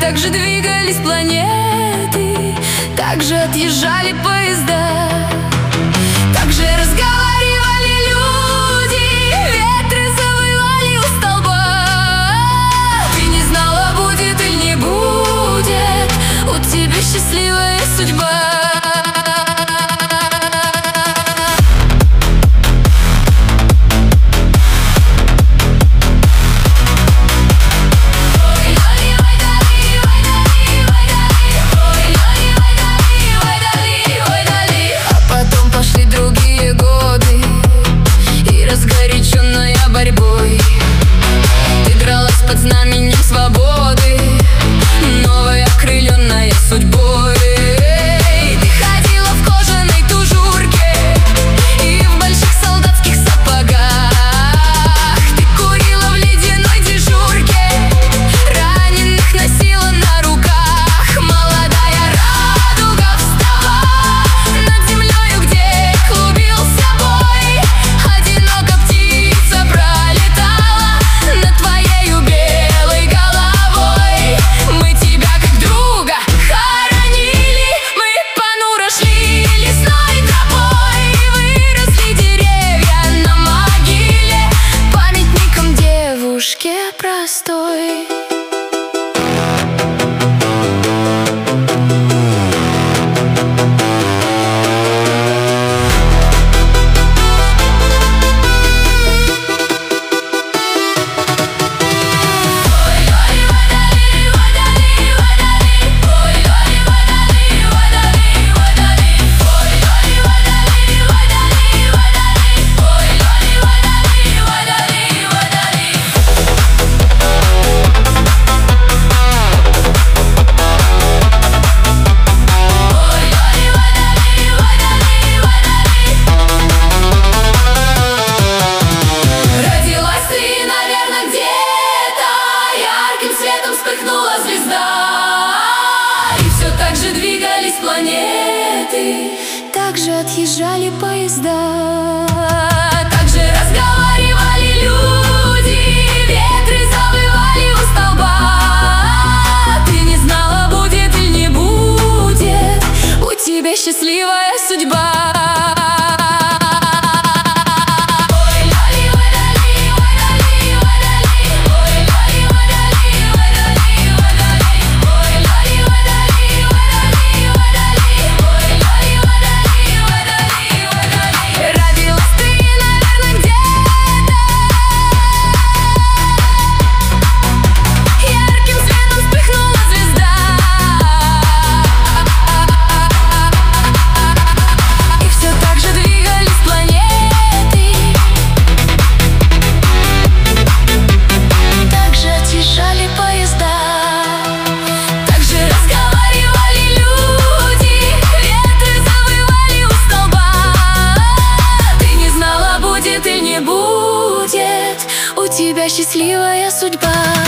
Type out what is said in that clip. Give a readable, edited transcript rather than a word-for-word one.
так же двигались планеты, так же отъезжали поезда, так же разговаривали люди, ветры завывали у столба. Ты не знала, будет или не будет у тебя счастливая судьба. Борьбой ты дралась под знаменем свободы, новая окрыленная судьбой. Ты ходила в кожаной тужурке и в больших солдатских сапогах. Ты курила в ледяной дежурке, раненых носила на руках. Молодая радуга встала над землею, где клубился бой. Одиноко птица пролетала над твоею белой головой. Мы тебя как друга хоронили, мы понуро шли лесной тропой. Выросли деревья на могиле памятником девушке простой. Вспыхнула звезда, и все так же двигались планеты, так же отъезжали поезда, так же разговаривали люди, ветры завывали у столба. Ты не знала, будет или не будет у тебя счастливая судьба. У тебя счастливая судьба.